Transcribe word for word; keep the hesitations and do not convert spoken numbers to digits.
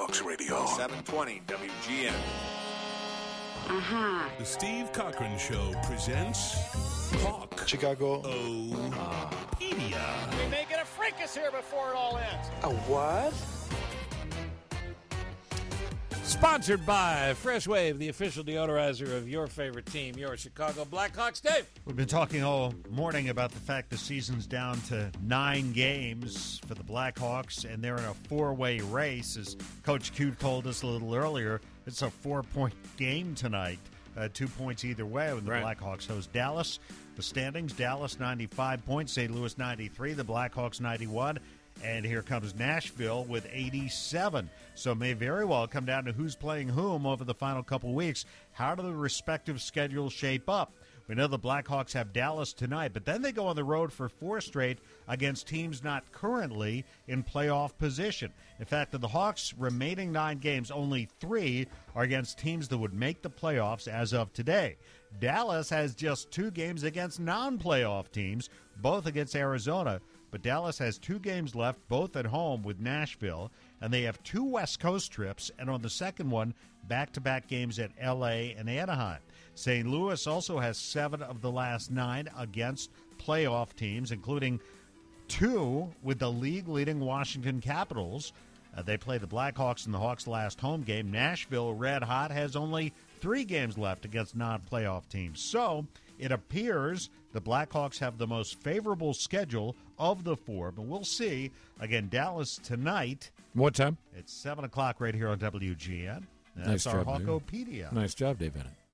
Blackhawks Radio. seven twenty W G N. Uh-huh. The Steve Cochran Show presents Hawk Chicago. O-pedia. We may get a fracas here before it all ends. A what? Sponsored by Fresh Wave, the official deodorizer of your favorite team, your Chicago Blackhawks. Dave. We've been talking all morning about the fact the season's down to nine games for the Blackhawks, and they're in a four-way race. As Coach Q told us a little earlier, it's a four-point game tonight, uh, two points either way when the Right. Blackhawks host Dallas. The standings, Dallas ninety-five points, Saint Louis ninety-three, the Blackhawks ninety-one. And here comes Nashville with eighty-seven. So it may very well come down to who's playing whom over the final couple weeks. How do the respective schedules shape up? We know the Blackhawks have Dallas tonight, but then they go on the road for four straight against teams not currently in playoff position. In fact, of the Hawks' remaining nine games, only three are against teams that would make the playoffs as of today. Dallas has just two games against non-playoff teams, both against Arizona. But Dallas has two games left, both at home with Nashville, and they have two West Coast trips, and on the second one, back-to-back games at L A and Anaheim. Saint Louis also has seven of the last nine against playoff teams, including two with the league-leading Washington Capitals. Uh, they play the Blackhawks in the Hawks' last home game. Nashville, red hot, has only three games left against non-playoff teams. So it appears the Blackhawks have the most favorable schedule of the four, but we'll see. Again, Dallas tonight. What time? It's seven o'clock right here on W G N. That's Nice our job, Dave. Hawkopedia. Nice job, Dave Bennett.